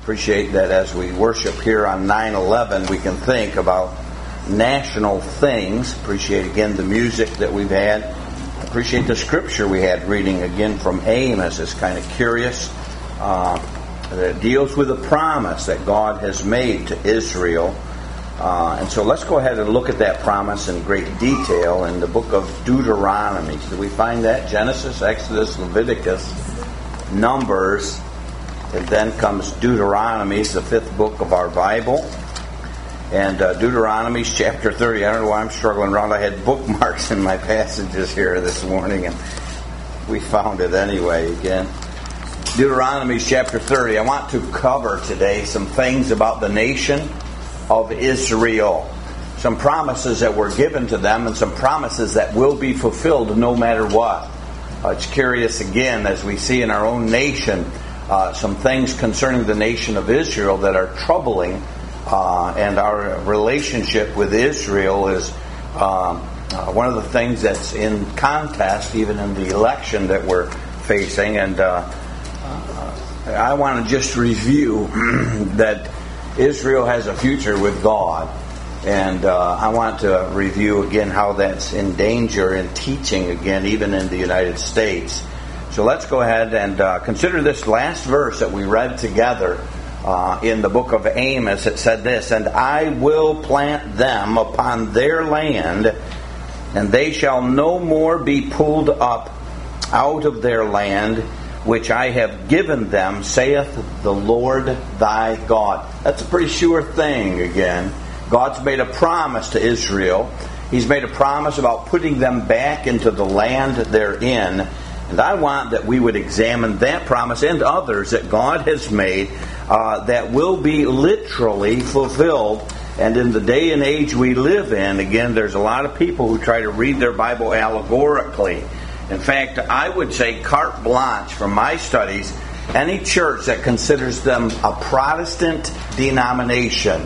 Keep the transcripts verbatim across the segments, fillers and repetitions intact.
Appreciate that as we worship here on nine eleven, we can think about national things. Appreciate again the music that we've had. Appreciate the scripture we had reading again from Amos. It's kind of curious. Uh, that deals with a promise that God has made to Israel. Uh, and so let's go ahead and look at that promise in great detail in the book of Deuteronomy. So we find that Genesis, Exodus, Leviticus, Numbers, and then comes Deuteronomy, the fifth book of our Bible. And uh, Deuteronomy chapter thirty. I don't know why I'm struggling around. I had bookmarks in my passages here this morning, and we found it anyway again. Deuteronomy chapter thirty. I want to cover today some things about the nation of Israel. Some promises that were given to them and some promises that will be fulfilled no matter what. Uh, it's curious again as we see in our own nation uh, some things concerning the nation of Israel that are troubling, uh, and our relationship with Israel is uh, uh, one of the things that's in contest even in the election that we're facing. And uh, uh, I want to just review that Israel has a future with God, and uh, I want to review again how that's in danger in teaching again, even in the United States. So let's go ahead and uh, consider this last verse that we read together uh, in the book of Amos. It said this, "And I will plant them upon their land, and they shall no more be pulled up out of their land, which I have given them, saith the Lord thy God." That's a pretty sure thing again. God's made a promise to Israel. He's made a promise about putting them back into the land they're in. And I want that we would examine that promise and others that God has made uh, that will be literally fulfilled. And in the day and age we live in, again, there's a lot of people who try to read their Bible allegorically. In fact, I would say carte blanche from my studies, any church that considers them a Protestant denomination,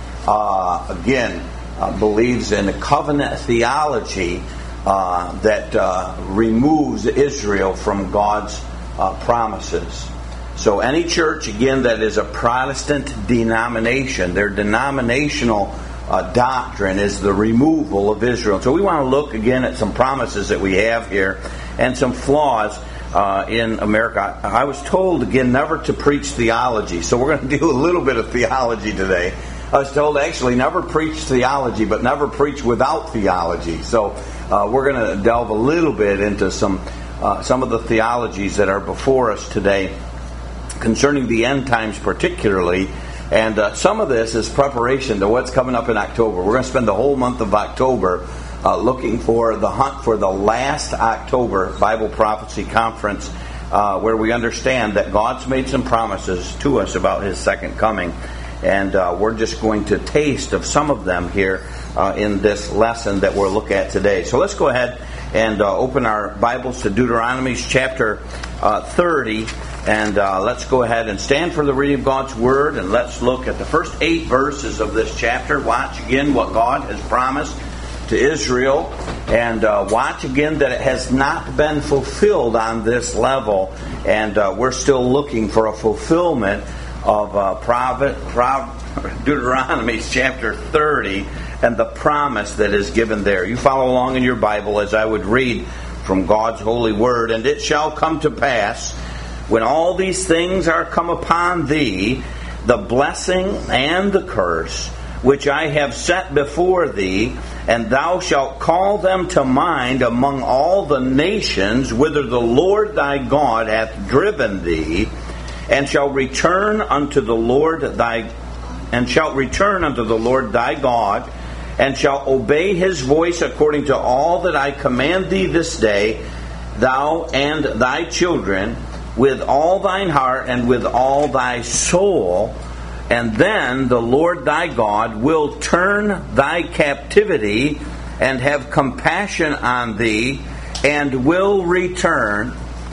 uh, again, uh, believes in a covenant theology uh, that uh, removes Israel from God's uh, promises. So any church, again, that is a Protestant denomination, their denominational Uh, doctrine is the removal of Israel. So we want to look again at some promises that we have here and some flaws uh, in America. I was told again never to preach theology, so we're going to do a little bit of theology today. I was told actually never preach theology, but never preach without theology. So uh, we're going to delve a little bit into some uh, some of the theologies that are before us today concerning the end times particularly. And uh, some of this is preparation to what's coming up in October. We're going to spend the whole month of October uh, looking for the hunt for the last October Bible Prophecy Conference, uh, where we understand that God's made some promises to us about His second coming. And uh, we're just going to taste of some of them here uh, in this lesson that we'll look at today. So let's go ahead and uh, open our Bibles to Deuteronomy chapter uh, thirty. And uh, let's go ahead and stand for the reading of God's Word, and let's look at the first eight verses of this chapter. Watch again what God has promised to Israel, and uh, watch again that it has not been fulfilled on this level, and uh, we're still looking for a fulfillment of uh, Prov- Prov- Deuteronomy chapter thirty and the promise that is given there. You follow along in your Bible as I would read from God's holy Word. "And it shall come to pass, when all these things are come upon thee, the blessing and the curse, which I have set before thee, and thou shalt call them to mind among all the nations whither the Lord thy God hath driven thee, and shall return unto the Lord thy and shalt return unto the Lord thy God, and shalt obey His voice according to all that I command thee this day, thou and thy children, with all thine heart and with all thy soul, and then the Lord thy God will turn thy captivity and have compassion on thee, and will return,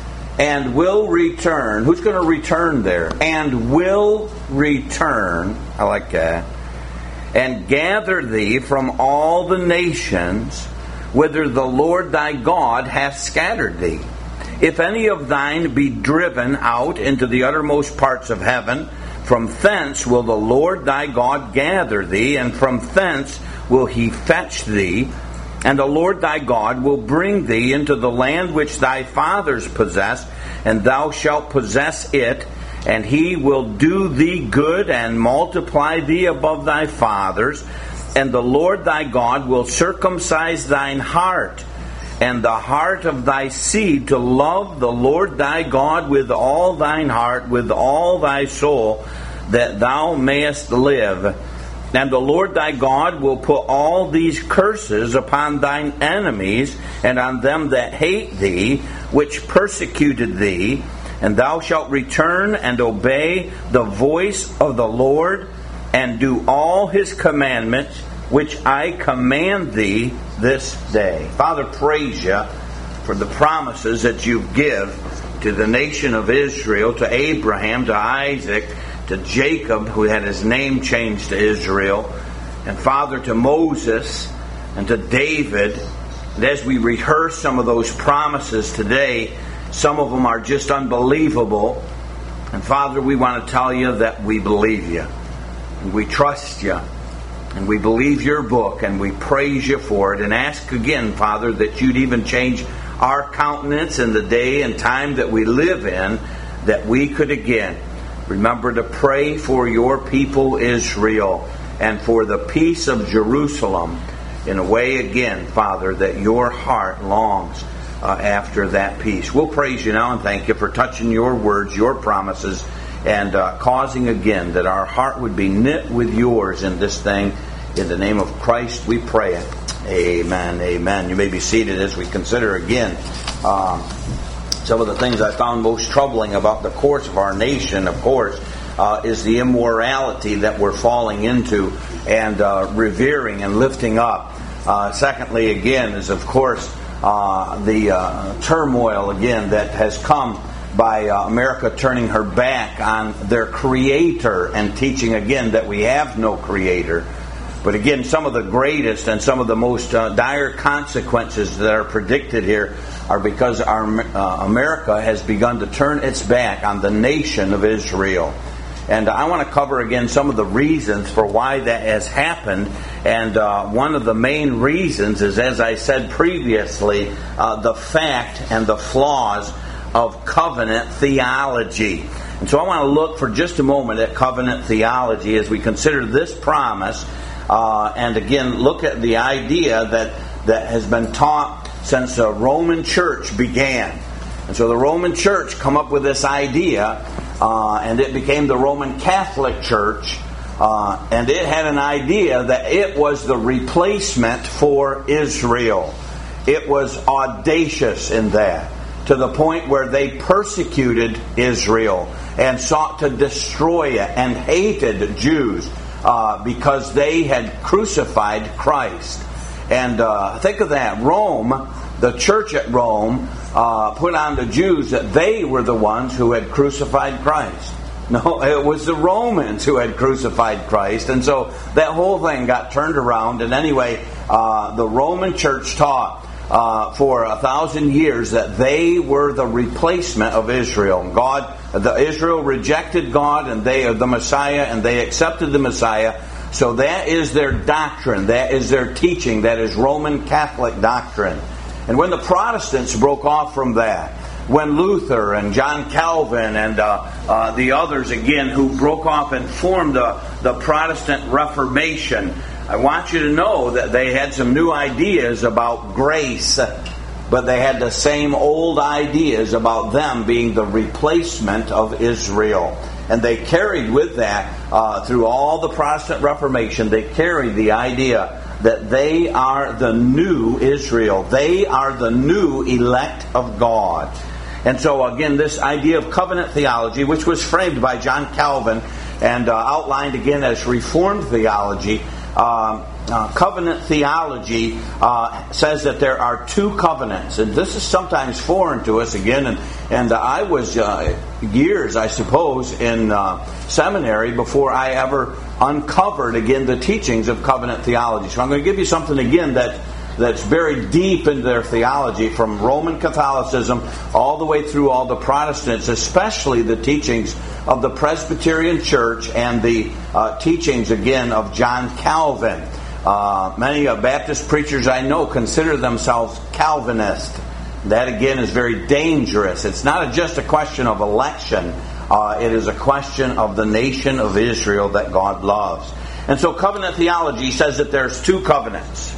and will return. Who's going to return there? And will return. I like that. And gather thee from all the nations whither the Lord thy God hath scattered thee. If any of thine be driven out into the uttermost parts of heaven, From thence will the Lord thy God gather thee, and from thence will he fetch thee. And the Lord thy God will bring thee into the land which thy fathers possessed, and thou shalt possess it. And he will do thee good, and multiply thee above thy fathers. And the Lord thy God will circumcise thine heart, and the heart of thy seed, to love the Lord thy God with all thine heart, with all thy soul, that thou mayest live. And the Lord thy God will put all these curses upon thine enemies, and on them that hate thee, which persecuted thee. And thou shalt return and obey the voice of the Lord, and do all his commandments, which I command thee this day. Father, praise you for the promises that you give to the nation of Israel, to Abraham, to Isaac, to Jacob, who had his name changed to Israel, and Father, to Moses, and to David. And as we rehearse some of those promises today, some of them are just unbelievable. And Father, we want to tell you that we believe you, and we trust you, and we believe your book, and we praise you for it, and ask again, Father, that you'd even change our countenance in the day and time that we live in, that we could again remember to pray for your people Israel, and for the peace of Jerusalem, in a way again, Father, that your heart longs uh, after that peace. We'll praise you now and thank you for touching your words, your promises, and uh, causing again that our heart would be knit with yours in this thing. In the name of Christ we pray it. Amen, amen. You may be seated as we consider again um, some of the things I found most troubling about the course of our nation, of course, uh, is the immorality that we're falling into and uh, revering and lifting up. Uh, secondly, again, is of course uh, the uh, turmoil again that has come by uh, America turning her back on their Creator and teaching again that we have no Creator. But again, some of the greatest and some of the most uh, dire consequences that are predicted here are because our uh, America has begun to turn its back on the nation of Israel. And I want to cover again some of the reasons for why that has happened. And uh, one of the main reasons is, as I said previously, uh, the fact and the flaws of covenant theology. And so I want to look for just a moment at covenant theology as we consider this promise. Uh, and again, look at the idea that, that has been taught since the Roman Church began. And so the Roman Church come up with this idea, uh, and it became the Roman Catholic Church, uh, and it had an idea that it was the replacement for Israel. It was audacious in that, to the point where they persecuted Israel and sought to destroy it and hated Jews. Uh, because they had crucified Christ. And uh, think of that. Rome, the church at Rome, uh, put on the Jews that they were the ones who had crucified Christ. No, it was the Romans who had crucified Christ. And so that whole thing got turned around. And anyway, uh, the Roman church taught uh, for a thousand years that they were the replacement of Israel. God, the Israel rejected God and they the Messiah, and they accepted the Messiah. So that is their doctrine. That is their teaching. That is Roman Catholic doctrine. And when the Protestants broke off from that, when Luther and John Calvin and uh, uh, the others again who broke off and formed the, the Protestant Reformation, I want you to know that they had some new ideas about grace, but they had the same old ideas about them being the replacement of Israel. And they carried with that, uh, through all the Protestant Reformation, they carried the idea that they are the new Israel. They are the new elect of God. And so again, this idea of covenant theology, which was framed by John Calvin and uh, outlined again as Reformed theology, uh, uh, covenant theology uh, says that there are two covenants. And this is sometimes foreign to us again. And, and uh, I was uh, years, I suppose, in uh, seminary before I ever uncovered again the teachings of covenant theology. So I'm going to give you something again that that's very deep into their theology, from Roman Catholicism all the way through all the Protestants, especially the teachings of the Presbyterian Church and the uh, teachings, again, of John Calvin. Uh, many uh, Baptist preachers I know consider themselves Calvinist. That, again, is very dangerous. It's not just a question of election. Uh, it is a question of the nation of Israel that God loves. And so covenant theology says that there's two covenants.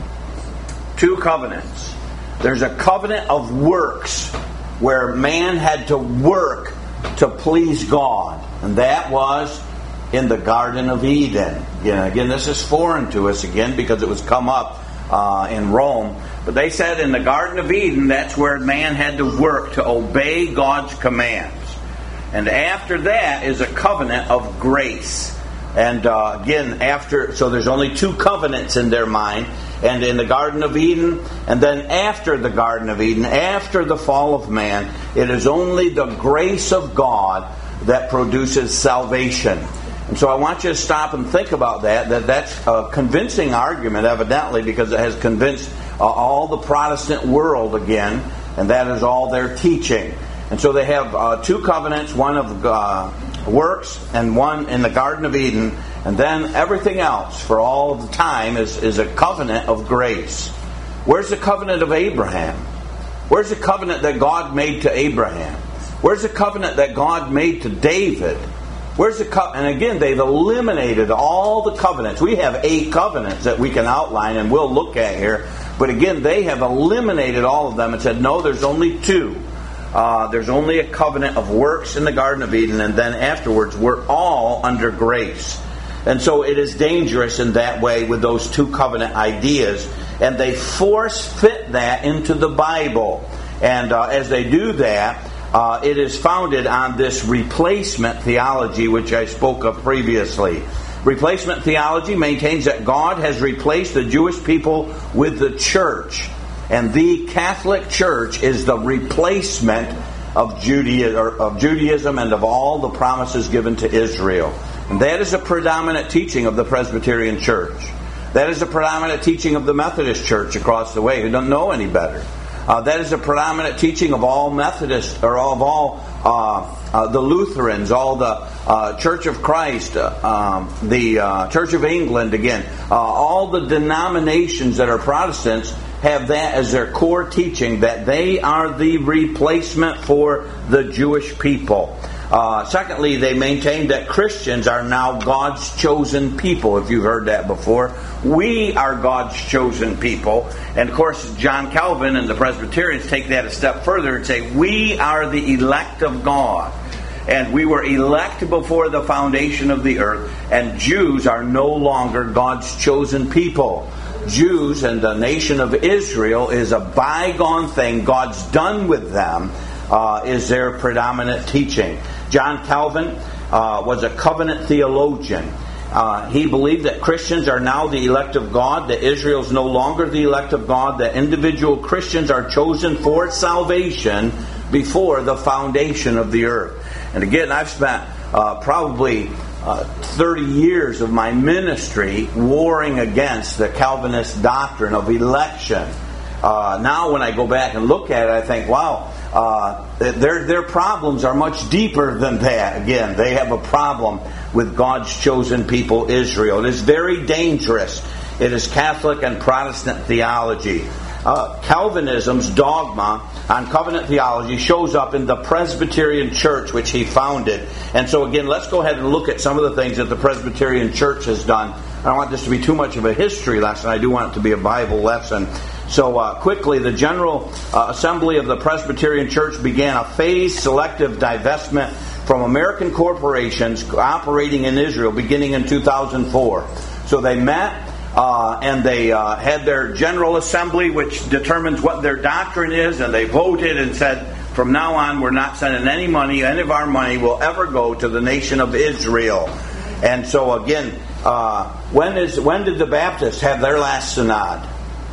Two covenants. There's a covenant of works, where man had to work to please God. And that was in the Garden of Eden. Again, again this is foreign to us, again, because it was come up uh, in Rome. But they said in the Garden of Eden, that's where man had to work to obey God's commands. And after that is a covenant of grace. And uh, again, after, so there's only two covenants in their mind. And in the Garden of Eden, and then after the Garden of Eden, after the fall of man, it is only the grace of God that produces salvation. And so I want you to stop and think about that, that that's a convincing argument, evidently, because it has convinced uh, all the Protestant world again, and that is all their teaching. And so they have uh, two covenants, one of uh, works and one in the Garden of Eden, and then everything else for all of the time is, is a covenant of grace. Where's the covenant of Abraham? Where's the covenant that God made to Abraham? Where's the covenant that God made to David? Where's the co- and again, they've eliminated all the covenants. We have eight covenants that we can outline and we'll look at here. But again, they have eliminated all of them and said, no, there's only two. Uh, there's only a covenant of works in the Garden of Eden, and then afterwards we're all under grace. And so it is dangerous in that way with those two covenant ideas. And they force fit that into the Bible. And uh, as they do that, uh, it is founded on this replacement theology, which I spoke of previously. Replacement theology maintains that God has replaced the Jewish people with the church. And the Catholic Church is the replacement of Judaism, or of Judaism and of all the promises given to Israel. And that is a predominant teaching of the Presbyterian Church. That is a predominant teaching of the Methodist Church across the way, who don't know any better. Uh, that is a predominant teaching of all Methodists, or of all uh, uh, the Lutherans, all the uh, Church of Christ, uh, um, the uh, Church of England, again, uh, all the denominations that are Protestants have that as their core teaching, that they are the replacement for the Jewish people. Uh, secondly, they maintain that Christians are now God's chosen people, if you've heard that before. We are God's chosen people. And of course, John Calvin and the Presbyterians take that a step further and say, we are the elect of God. And we were elect before the foundation of the earth. And Jews are no longer God's chosen people. Jews and the nation of Israel is a bygone thing. God's done with them, uh, is their predominant teaching. John Calvin uh, was a covenant theologian. Uh, he believed that Christians are now the elect of God, that Israel is no longer the elect of God, that individual Christians are chosen for salvation before the foundation of the earth. And again, I've spent uh, probably uh, thirty years of my ministry warring against the Calvinist doctrine of election. Uh, now when I go back and look at it, I think, wow, uh, their, their problems are much deeper than that. Again, they have a problem with God's chosen people, Israel. It is very dangerous. It is Catholic and Protestant theology. Uh, Calvinism's dogma on covenant theology shows up in the Presbyterian Church, which he founded. And so again, let's go ahead and look at some of the things that the Presbyterian Church has done. I don't want this to be too much of a history lesson. I do want it to be a Bible lesson. So uh, quickly, the General uh, Assembly of the Presbyterian Church began a phased selective divestment from American corporations operating in Israel beginning in two thousand four. So they met uh, and they uh, had their General Assembly, which determines what their doctrine is, and they voted and said, from now on, we're not sending any money, any of our money will ever go to the nation of Israel. And so again, uh, when is when did the Baptists have their last synod?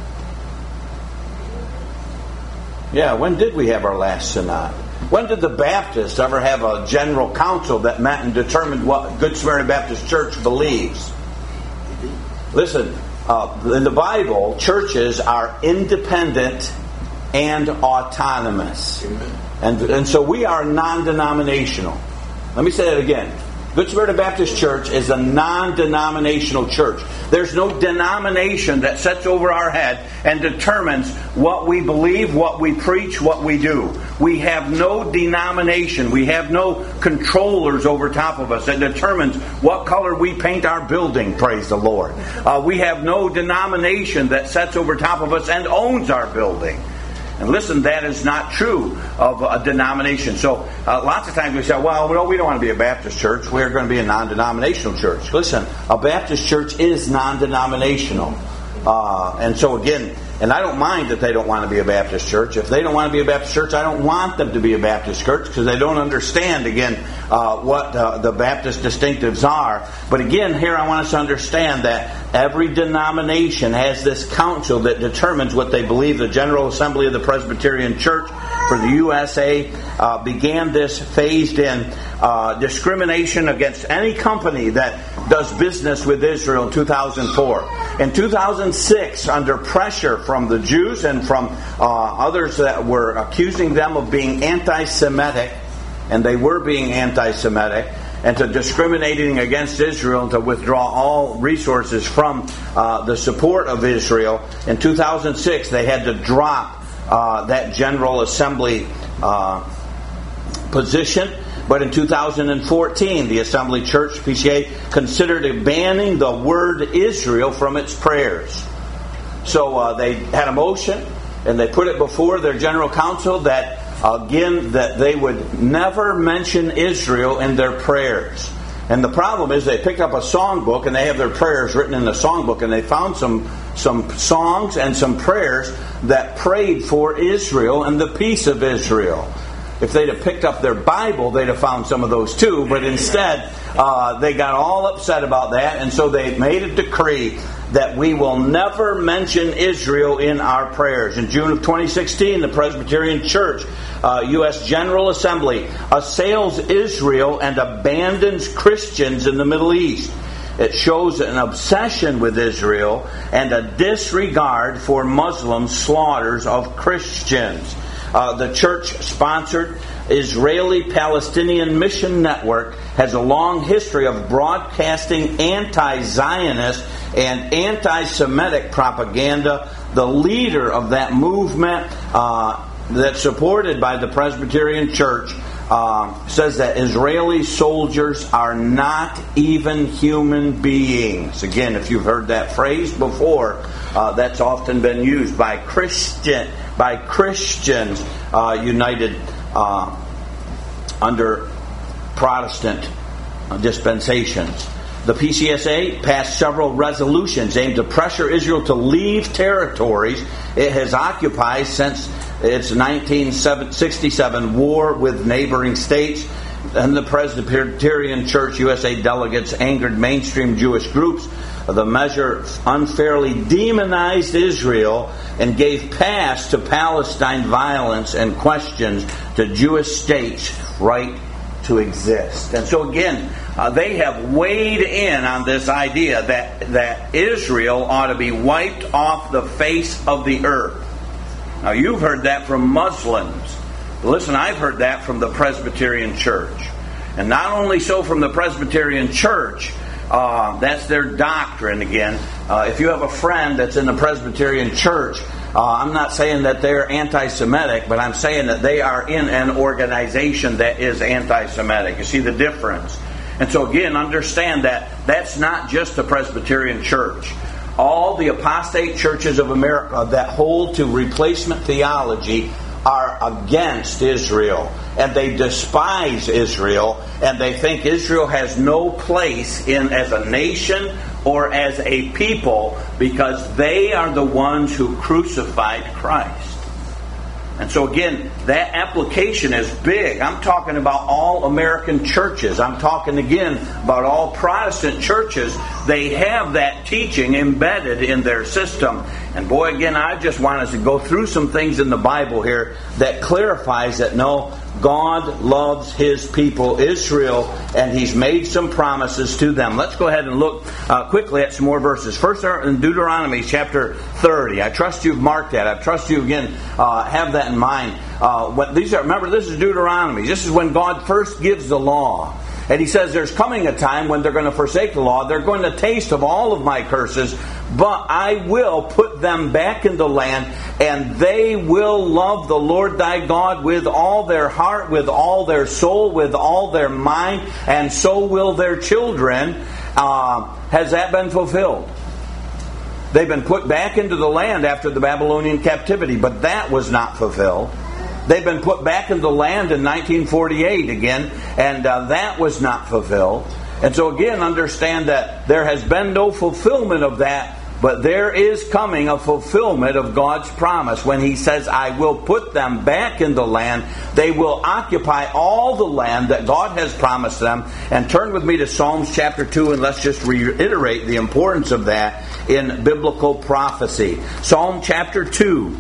Yeah, when did we have our last synod? When did the Baptists ever have a general council that met and determined what Good Samaritan Baptist Church believes? Listen, uh, in the Bible, churches are independent and autonomous. Amen. And, and so we are non-denominational. Let me say that again. Good Samaritan Baptist Church is a non-denominational church. There's no denomination that sits over our head and determines what we believe, what we preach, what we do. We have no denomination. We have no controllers over top of us that determines what color we paint our building, praise the Lord. Uh, we have no denomination that sits over top of us and owns our building. And listen, that is not true of a denomination. So uh, lots of times we say, well, no, we don't want to be a Baptist church. We're going to be a non-denominational church. Listen, a Baptist church is non-denominational. Uh, and so again, and I don't mind that they don't want to be a Baptist church. If they don't want to be a Baptist church, I don't want them to be a Baptist church because they don't understand, again, uh, what uh, the Baptist distinctives are. But again, here I want us to understand that every denomination has this council that determines what they believe. The General Assembly of the Presbyterian Church for the U S A uh, began this phased-in uh, discrimination against any company that does business with Israel in two thousand four. In two thousand six, under pressure from the Jews and from uh, others that were accusing them of being anti-Semitic, and they were being anti-Semitic, and to discriminating against Israel and to withdraw all resources from uh, the support of Israel, in two thousand six they had to drop uh, that General Assembly uh, position. But in two thousand fourteen, the Assembly Church, P C A, considered banning the word Israel from its prayers. So uh, they had a motion, and they put it before their General Council that, again, that they would never mention Israel in their prayers. And the problem is they picked up a songbook, and they have their prayers written in the songbook, and they found some, some songs and some prayers that prayed for Israel and the peace of Israel. If they'd have picked up their Bible, they'd have found some of those too. But instead, uh, they got all upset about that. And so they made a decree that we will never mention Israel in our prayers. In June of twenty sixteen, the Presbyterian Church, uh, U S General Assembly, assails Israel and abandons Christians in the Middle East. It shows an obsession with Israel and a disregard for Muslim slaughters of Christians. Uh, the church-sponsored Israeli-Palestinian Mission Network has a long history of broadcasting anti-Zionist and anti-Semitic propaganda. The leader of that movement, uh, that's supported by the Presbyterian Church, uh, says that Israeli soldiers are not even human beings. Again, if you've heard that phrase before, uh, that's often been used by Christian by Christians uh, united uh, under Protestant dispensations. The P C S A passed several resolutions aimed to pressure Israel to leave territories it has occupied since its nineteen sixty-seven war with neighboring states. And the Presbyterian Church U S A delegates angered mainstream Jewish groups. The measure unfairly demonized Israel and gave pass to Palestine violence and questions to Jewish states' right to exist. And so again, uh, they have weighed in on this idea that, that Israel ought to be wiped off the face of the earth. Now you've heard that from Muslims. But listen, I've heard that from the Presbyterian Church. And not only so from the Presbyterian Church, Uh, that's their doctrine again. Uh, if you have a friend that's in the Presbyterian Church, uh, I'm not saying that they're anti-Semitic, but I'm saying that they are in an organization that is anti-Semitic. You see the difference? And so again, understand that that's not just the Presbyterian Church. All the apostate churches of America that hold to replacement theology are against Israel, and they despise Israel, and they think Israel has no place in as a nation or as a people because they are the ones who crucified Christ. And so again, that application is big. I'm talking about all American churches. I'm talking again about all Protestant churches. They have that teaching embedded in their system. And boy, again, I just want us to go through some things in the Bible here that clarifies that no, God loves His people, Israel, and He's made some promises to them. Let's go ahead and look uh, quickly at some more verses. First, in Deuteronomy chapter thirty. I trust you've marked that. I trust you, again, uh, have that in mind. Uh, what these are, remember, this is Deuteronomy. This is when God first gives the law. And He says there's coming a time when they're going to forsake the law. They're going to taste of all of my curses, but I will put them back in the land, and they will love the Lord thy God with all their heart, with all their soul, with all their mind, and so will their children. Uh, has that been fulfilled? They've been put back into the land after the Babylonian captivity, but that was not fulfilled. They've been put back in the land in nineteen forty-eight again, and uh, that was not fulfilled. And so again, understand that there has been no fulfillment of that, but there is coming a fulfillment of God's promise when He says, I will put them back in the land. They will occupy all the land that God has promised them. And turn with me to Psalms chapter two, and let's just reiterate the importance of that in biblical prophecy. Psalm chapter two.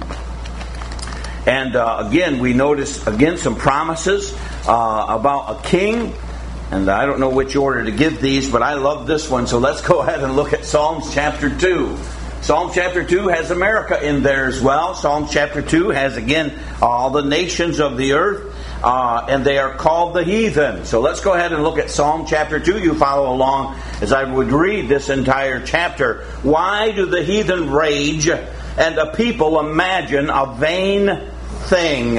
And uh, again, we notice, again, some promises uh, about a king. And I don't know which order to give these, but I love this one. So let's go ahead and look at Psalms chapter two. Psalm chapter two has America in there as well. Psalm chapter two has, again, all the nations of the earth. Uh, and they are called the heathen. So let's go ahead and look at Psalm chapter two. You follow along as I would read this entire chapter. Why do the heathen rage and the people imagine a vain thing?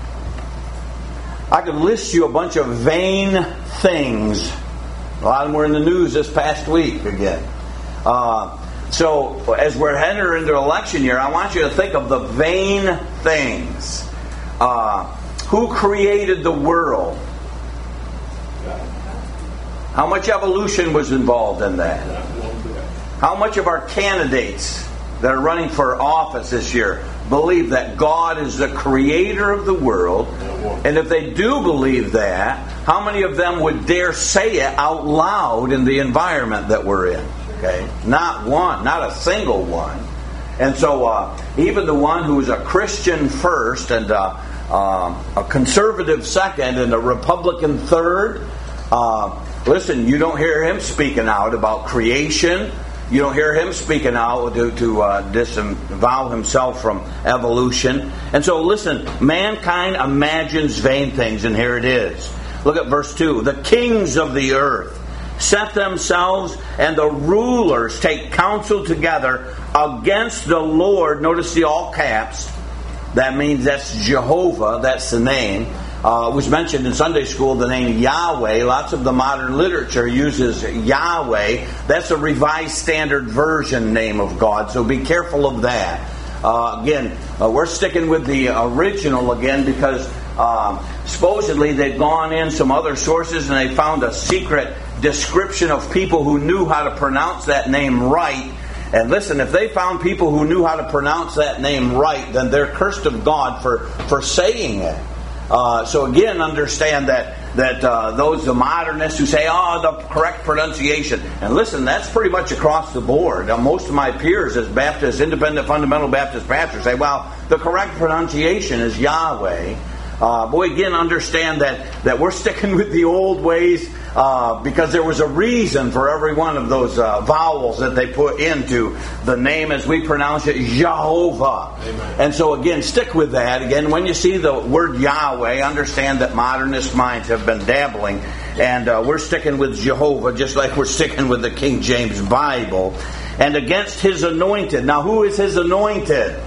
I could list you a bunch of vain things. A lot of them were in the news this past week again. Uh, so as we're entering into election year, I want you to think of the vain things. Uh, who created the world? How much evolution was involved in that? How much of our candidates that are running for office this year believe that God is the creator of the world? And if they do believe that, how many of them would dare say it out loud in the environment that we're in? Okay, not one, not a single one. And so uh, even the one who is a Christian first and uh, uh, a conservative second and a Republican third, uh, listen, you don't hear him speaking out about creation. You don't hear him speaking out to, to uh, disavow himself from evolution. And so listen, mankind imagines vain things, and here it is. Look at verse two. The kings of the earth set themselves, and the rulers take counsel together against the Lord. Notice the all caps. That means that's Jehovah. That's the name. Uh, it was mentioned in Sunday school, the name Yahweh. Lots of the modern literature uses Yahweh. That's a Revised Standard Version name of God, so be careful of that. Uh, again, uh, we're sticking with the original again because um, supposedly they've gone in some other sources and they found a secret description of people who knew how to pronounce that name right. And listen, if they found people who knew how to pronounce that name right, then they're cursed of God for, for saying it. Uh, so again, understand that that uh, those the modernists who say, "Oh, the correct pronunciation," and listen, that's pretty much across the board. Now, most of my peers, as Baptist, independent, fundamental Baptist pastors, say, "Well, the correct pronunciation is Yahweh." Uh, boy, again, understand that that we're sticking with the old ways uh, because there was a reason for every one of those uh, vowels that they put into the name as we pronounce it, Jehovah. Amen. And so again, stick with that. Again, when you see the word Yahweh, understand that modernist minds have been dabbling, and uh, we're sticking with Jehovah just like we're sticking with the King James Bible. And against His anointed. Now, who is His anointed?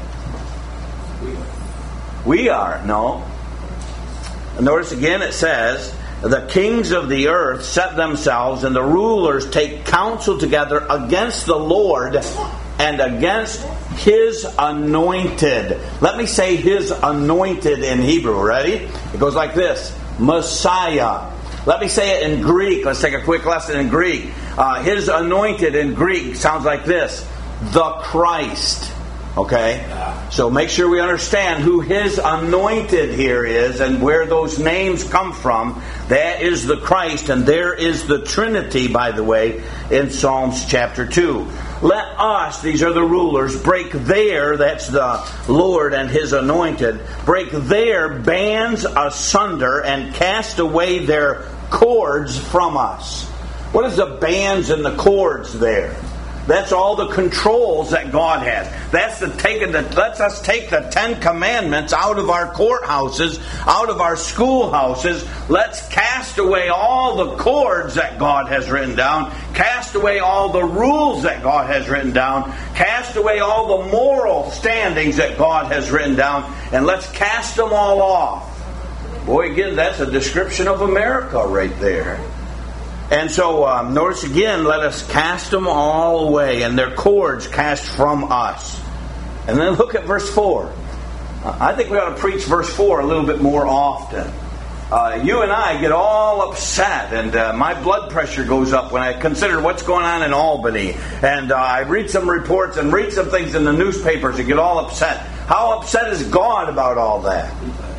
We are. No. Notice again it says, the kings of the earth set themselves, and the rulers take counsel together against the Lord and against His anointed. Let me say His anointed in Hebrew. Ready? It goes like this. Messiah. Let me say it in Greek. Let's take a quick lesson in Greek. Uh, his anointed in Greek sounds like this. The Christ. Okay? So make sure we understand who His anointed here is and where those names come from. That is the Christ, and there is the Trinity, by the way, in Psalms chapter two. let us, these are the rulers, break their, that's the Lord and His anointed, break their bands asunder and cast away their cords from us. What is the bands and the cords there? That's all the controls that God has. That's the taking the lets us take the Ten Commandments out of our courthouses, out of our schoolhouses. Let's cast away all the cords that God has written down. Cast away all the rules that God has written down. Cast away all the moral standings that God has written down. And let's cast them all off. Boy, again, that's a description of America right there. And so, um, notice again, let us cast them all away, and their cords cast from us. And then look at verse four. Uh, I think we ought to preach verse four a little bit more often. Uh, you and I get all upset, and uh, my blood pressure goes up when I consider what's going on in Albany. And uh, I read some reports and read some things in the newspapers and get all upset. How upset is God about all that?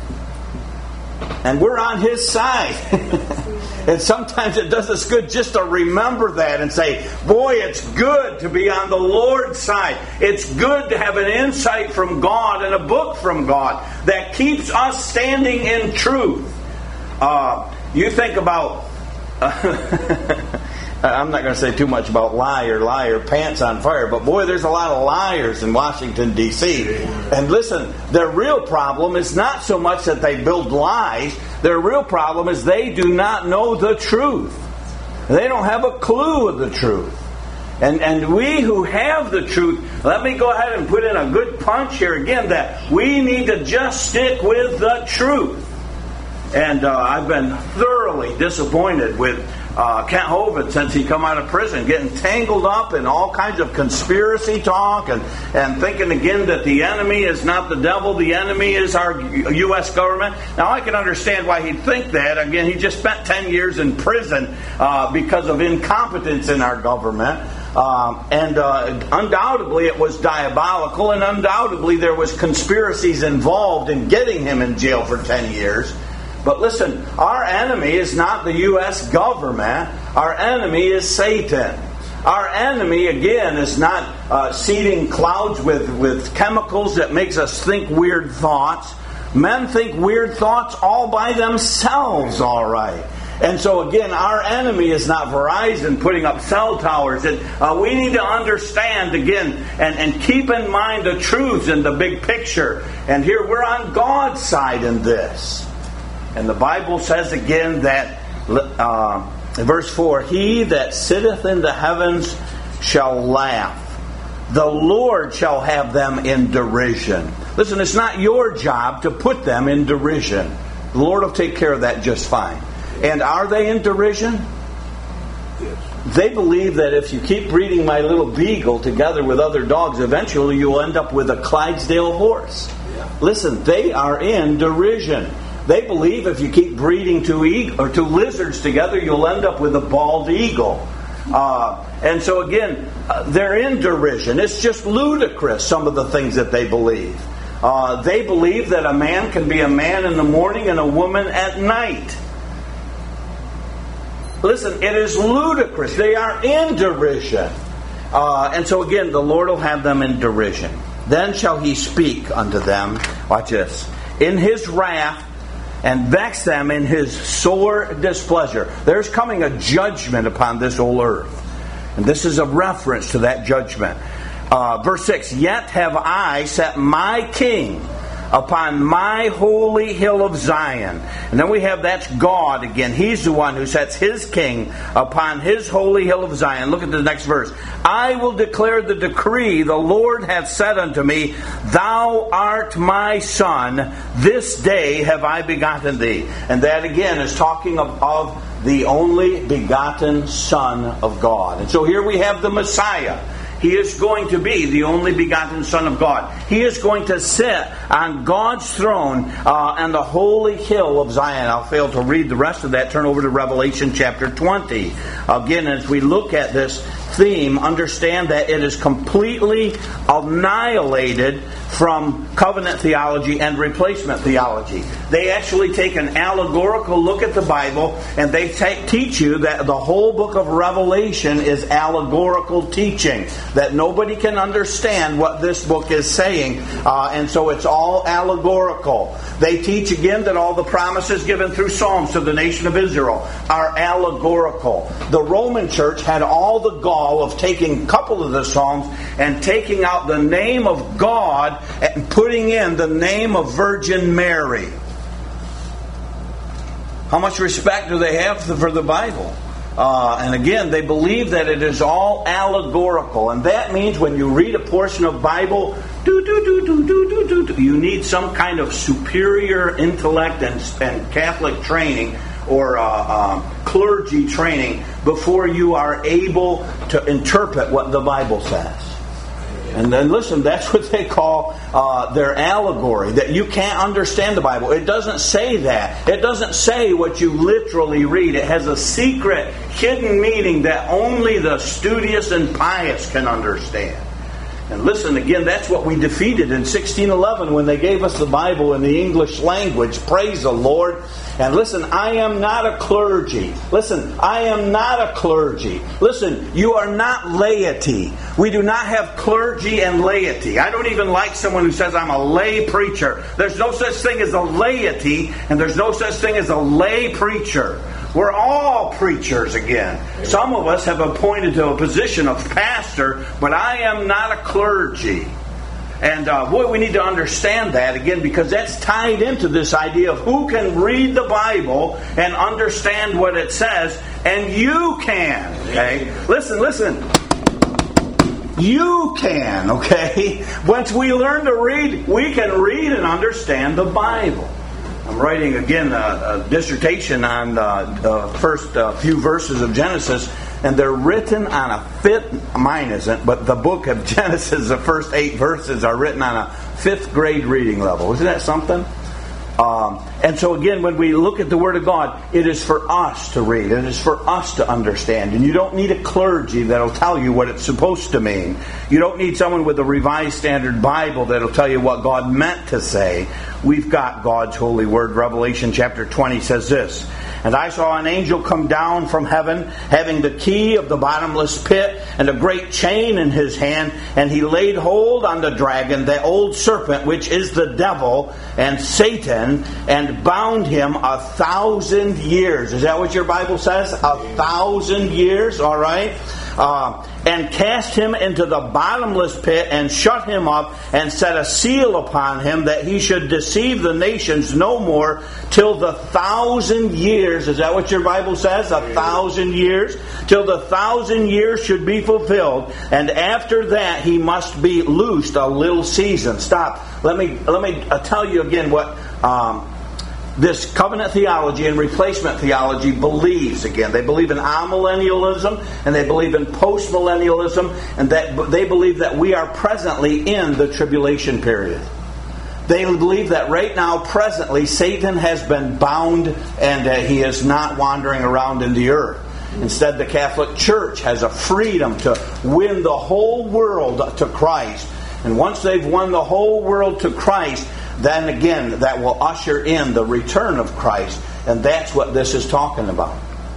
And we're on His side. And sometimes it does us good just to remember that and say, boy, it's good to be on the Lord's side. It's good to have an insight from God and a book from God that keeps us standing in truth. Uh, you think about... Uh, I'm not going to say too much about liar, liar, pants on fire, but boy, there's a lot of liars in Washington, D C And listen, their real problem is not so much that they build lies. Their real problem is they do not know the truth. They don't have a clue of the truth. And and we who have the truth, let me go ahead and put in a good punch here again, that we need to just stick with the truth. And uh, I've been thoroughly disappointed with uh, Kent Hovind since he come out of prison, getting tangled up in all kinds of conspiracy talk and, and thinking again that the enemy is not the devil, the enemy is our U S government. Now I can understand why he'd think that. Again, he just spent ten years in prison uh, because of incompetence in our government. Um, and uh, undoubtedly it was diabolical, and undoubtedly there was conspiracies involved in getting him in jail for ten years. But listen, our enemy is not the U S government. Our enemy is Satan. Our enemy, again, is not uh, seeding clouds with, with chemicals that makes us think weird thoughts. Men think weird thoughts all by themselves, all right. And so, again, our enemy is not Verizon putting up cell towers. And uh, we need to understand, again, and, and keep in mind the truths and the big picture. And here we're on God's side in this. And the Bible says again that, uh, in verse four, He that sitteth in the heavens shall laugh. The Lord shall have them in derision. Listen, it's not your job to put them in derision. The Lord will take care of that just fine. And are they in derision? Yes. They believe that if you keep breeding My Little Beagle together with other dogs, eventually you'll end up with a Clydesdale horse. Yeah. Listen, they are in derision. They believe if you keep breeding two eag- or two lizards together, you'll end up with a bald eagle. Uh, and so again, uh, they're in derision. It's just ludicrous, some of the things that they believe. Uh, they believe that a man can be a man in the morning and a woman at night. Listen, it is ludicrous. They are in derision. Uh, and so again, the Lord will have them in derision. Then shall He speak unto them, watch this, in His wrath, and vex them in His sore displeasure. There's coming a judgment upon this old earth. And this is a reference to that judgment. Uh, verse six, Yet have I set My King upon My holy hill of Zion. And then we have, that's God again. He's the one who sets His King upon His holy hill of Zion. Look at the next verse. I will declare the decree, the Lord hath said unto me, Thou art My Son, this day have I begotten thee. And that again is talking of, of the only begotten Son of God. And so here we have the Messiah. He is going to be the only begotten Son of God. He is going to sit on God's throne uh, on the holy hill of Zion. I'll fail to read the rest of that. Turn over to Revelation chapter twenty. Again, as we look at this theme, understand that it is completely annihilated from covenant theology and replacement theology. They actually take an allegorical look at the Bible, and they take, teach you that the whole book of Revelation is allegorical teaching, that nobody can understand what this book is saying, uh, and so it's all allegorical. They teach again that all the promises given through Psalms to the nation of Israel are allegorical. The Roman Church had all the gall of taking a couple of the Psalms and taking out the name of God and putting in the name of Virgin Mary. How much respect do they have for the Bible? Uh, and again, they believe that it is all allegorical. And that means when you read a portion of Bible, do, do, do, do, do, do, do, you need some kind of superior intellect and, and Catholic training or uh, uh, clergy training before you are able to interpret what the Bible says. And then listen, that's what they call uh, their allegory, that you can't understand the Bible. It doesn't say that. It doesn't say what you literally read. It has a secret, hidden meaning that only the studious and pious can understand. And listen, again, that's what we defeated in sixteen eleven when they gave us the Bible in the English language. Praise the Lord. And listen, I am not a clergy. Listen, I am not a clergy. Listen, you are not laity. We do not have clergy and laity. I don't even like someone who says I'm a lay preacher. There's no such thing as a laity, and there's no such thing as a lay preacher. We're all preachers again. Some of us have appointed to a position of pastor, but I am not a clergy. And uh, boy, we need to understand that again, because that's tied into this idea of who can read the Bible and understand what it says, and you can. Okay, listen, listen. You can. Okay, once we learn to read, we can read and understand the Bible. I'm writing again a, a dissertation on the, the first uh, few verses of Genesis, and they're written on a fifth, mine isn't, but the book of Genesis, the first eight verses are written on a fifth grade reading level. Isn't that something? Um, and so again, when we look at the Word of God, it is for us to read. It is for us to understand. And you don't need a clergy that'll tell you what it's supposed to mean. You don't need someone with a Revised Standard Bible that'll tell you what God meant to say. We've got God's holy Word. Revelation chapter twenty says this: "And I saw an angel come down from heaven, having the key of the bottomless pit, and a great chain in his hand. And he laid hold on the dragon, the old serpent, which is the devil and Satan, and bound him a thousand years." Is that what your Bible says? A thousand years, all right? Uh, and cast him into the bottomless pit, and shut him up, and set a seal upon him, that he should deceive the nations no more till the thousand years. Is that what your Bible says? A thousand years? Till the thousand years should be fulfilled. And after that he must be loosed a little season. Stop. Let me let me uh, tell you again what um, this covenant theology and replacement theology believes. Again, they believe in amillennialism, and they believe in postmillennialism, and that they believe that we are presently in the tribulation period. They believe that right now, presently, Satan has been bound, and uh, he is not wandering around in the earth. Instead, the Catholic Church has a freedom to win the whole world to Christ. And once they've won the whole world to Christ, then again, that will usher in the return of Christ. And that's what this is talking about.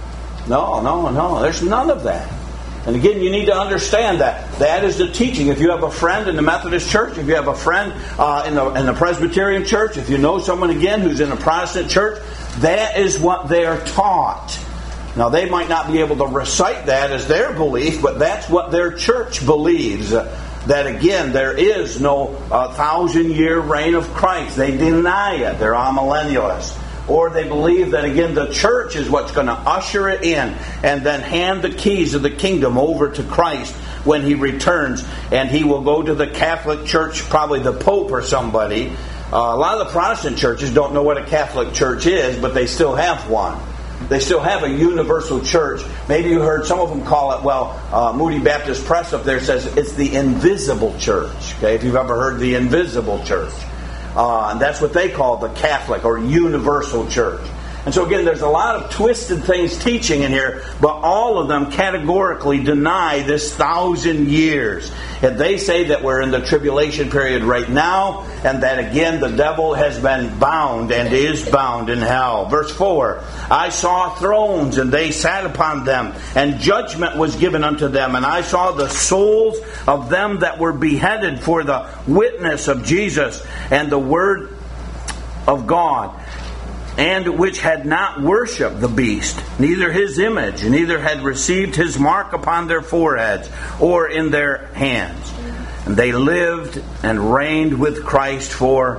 No, no, no. There's none of that. And again, you need to understand that. That is the teaching. If you have a friend in the Methodist Church, if you have a friend uh, in, the, in the Presbyterian Church, if you know someone again who's in a Protestant church, that is what they're taught. Now, they might not be able to recite that as their belief, but that's what their church believes. That again, there is no uh, thousand-year reign of Christ. They deny it. They're amillennialists. Or they believe that, again, the church is what's going to usher it in and then hand the keys of the kingdom over to Christ when he returns. And he will go to the Catholic Church, probably the Pope or somebody. Uh, a lot of the Protestant churches don't know what a Catholic Church is, but they still have one. They still have a universal church. Maybe you heard some of them call it, well, uh, Moody Baptist Press up there says it's the invisible church. Okay, if you've ever heard the invisible church. Uh, and that's what they call the Catholic or universal church. And so again, there's a lot of twisted things teaching in here, but all of them categorically deny this thousand years. And they say that we're in the tribulation period right now, and that again the devil has been bound and is bound in hell. Verse four, I saw thrones, and they sat upon them, and judgment was given unto them. And I saw the souls of them that were beheaded for the witness of Jesus and the word of God, and which had not worshipped the beast, neither his image, neither had received his mark upon their foreheads or in their hands. And they lived and reigned with Christ for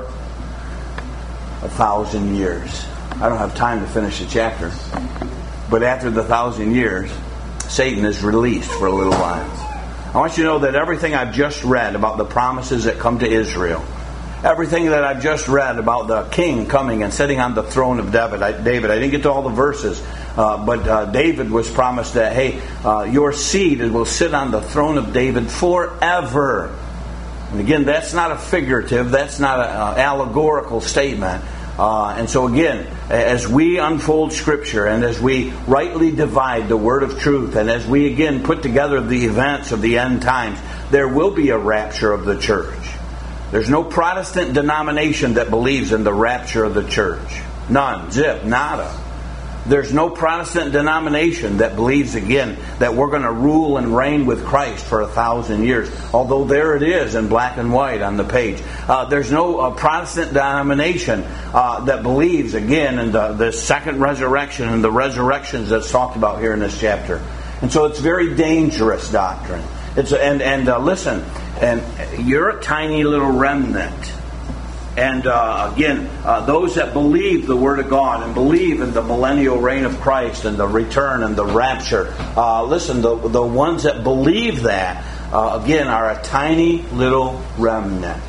a thousand years. I don't have time to finish the chapter. But after the thousand years, Satan is released for a little while. I want you to know that everything I've just read about the promises that come to Israel, everything that I've just read about the king coming and sitting on the throne of David, I, David, I didn't get to all the verses, uh, but uh, David was promised that, hey, uh, your seed will sit on the throne of David forever. And again, that's not a figurative, that's not an allegorical statement. Uh, and so again, as we unfold Scripture and as we rightly divide the word of truth, and as we again put together the events of the end times, there will be a rapture of the church. There's no Protestant denomination that believes in the rapture of the church. None. Zip. Nada. There's no Protestant denomination that believes, again, that we're going to rule and reign with Christ for a thousand years. Although there it is in black and white on the page. Uh, there's no uh, Protestant denomination uh, that believes, again, in the, the second resurrection and the resurrections that's talked about here in this chapter. And so it's very dangerous doctrine. It's and and uh, listen, and you're a tiny little remnant. And uh, again, uh, those that believe the Word of God and believe in the millennial reign of Christ and the return and the rapture, uh, listen, the the ones that believe that, uh, again, are a tiny little remnant.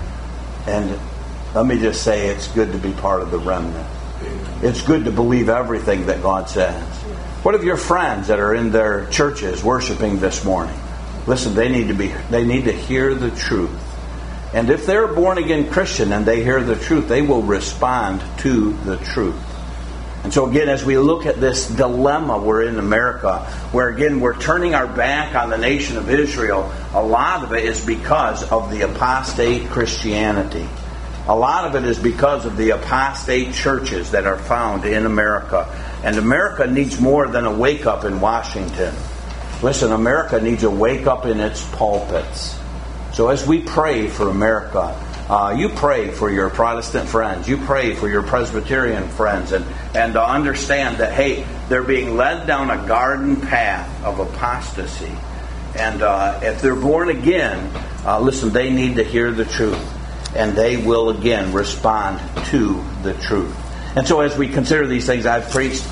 And let me just say, it's good to be part of the remnant. It's good to believe everything that God says. What of your friends that are in their churches worshiping this morning? Listen, they need to be. They need to hear the truth. And if they're a born-again Christian and they hear the truth, they will respond to the truth. And so again, as we look at this dilemma we're in America, where again we're turning our back on the nation of Israel, a lot of it is because of the apostate Christianity. A lot of it is because of the apostate churches that are found in America. And America needs more than a wake-up in Washington. Listen, America needs a wake-up in its pulpits. So as we pray for America, uh, you pray for your Protestant friends. You pray for your Presbyterian friends. And, and uh, understand that, hey, they're being led down a garden path of apostasy. And uh, if they're born again, uh, listen, they need to hear the truth. And they will again respond to the truth. And so as we consider these things, I've preached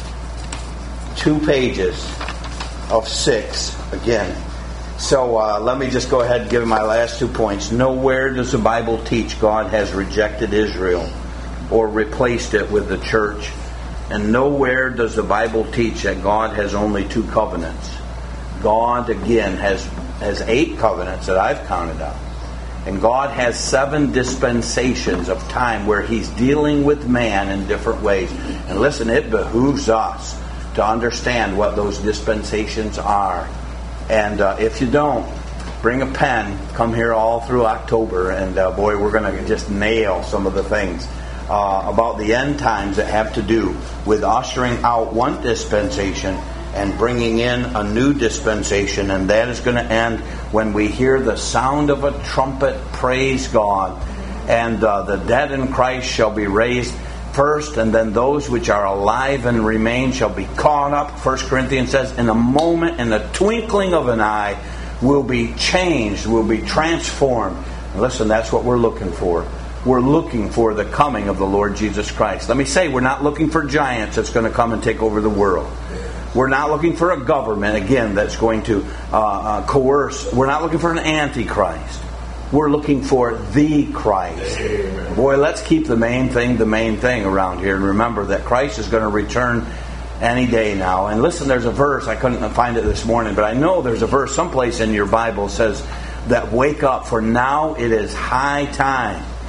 two pages of six again. So uh, let me just go ahead and give my last two points. Nowhere does the Bible teach God has rejected Israel or replaced it with the church. And nowhere does the Bible teach that God has only two covenants. God, again, has, has eight covenants that I've counted out. And God has seven dispensations of time where He's dealing with man in different ways. And listen, it behooves us to understand what those dispensations are. And uh, if you don't, bring a pen, come here all through October, and uh, boy, we're going to just nail some of the things uh, about the end times that have to do with ushering out one dispensation and bringing in a new dispensation. And that is going to end when we hear the sound of a trumpet, praise God, and uh, the dead in Christ shall be raised first, and then those which are alive and remain shall be caught up. First Corinthians says, in a moment, in the twinkling of an eye, will be changed, will be transformed. And listen, that's what we're looking for. We're looking for the coming of the Lord Jesus Christ. Let me say, we're not looking for giants that's going to come and take over the world. We're not looking for a government, again, that's going to uh, uh, coerce. We're not looking for an antichrist. We're looking for the Christ. Amen. Boy, let's keep the main thing the main thing around here. And remember that Christ is going to return any day now. And listen, there's a verse, I couldn't find it this morning, but I know there's a verse someplace in your Bible says that wake up, for now it is high time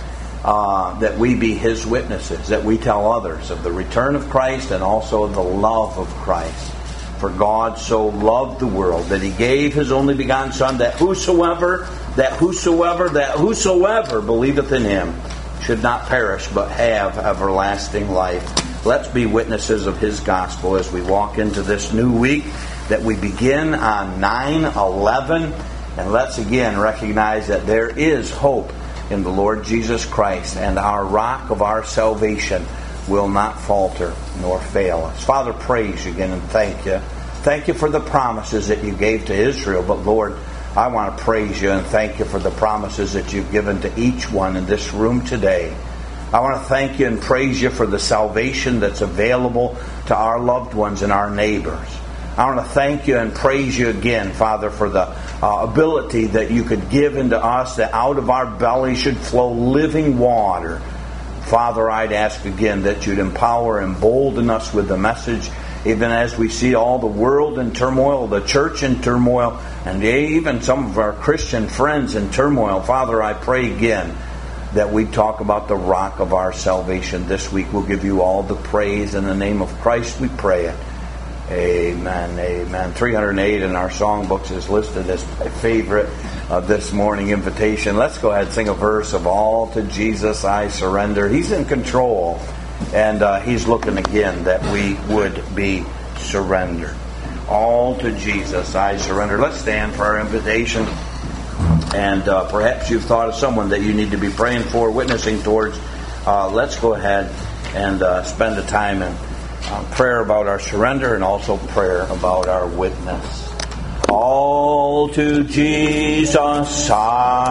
uh, that we be His witnesses, that we tell others of the return of Christ and also of the love of Christ. For God so loved the world that He gave His only begotten Son, that whosoever, that whosoever, that whosoever believeth in Him should not perish but have everlasting life. Let's be witnesses of His gospel as we walk into this new week that we begin on nine eleven. And let's again recognize that there is hope in the Lord Jesus Christ, and our rock of our salvation will not falter nor fail us. Father, praise you again and thank you. Thank you for the promises that you gave to Israel. But Lord, I want to praise you and thank you for the promises that you've given to each one in this room today. I want to thank you and praise you for the salvation that's available to our loved ones and our neighbors. I want to thank you and praise you again, Father, for the uh, ability that you could give into us, that out of our belly should flow living water. Father, I'd ask again that you'd empower and embolden us with the message, even as we see all the world in turmoil, the church in turmoil, and even some of our Christian friends in turmoil. Father, I pray again that we talk about the rock of our salvation this week. We'll give you all the praise. In the name of Christ we pray it. Amen, amen. three hundred eight in our songbooks is listed as my favorite of this morning invitation. Let's go ahead and sing a verse of All to Jesus I Surrender. He's in control, and uh, He's looking again that we would be surrendered. All to Jesus I surrender. Let's stand for our invitation. And uh, perhaps you've thought of someone that you need to be praying for, witnessing towards. Uh, let's go ahead and uh, spend the time in Uh, prayer about our surrender and also prayer about our witness. All to Jesus I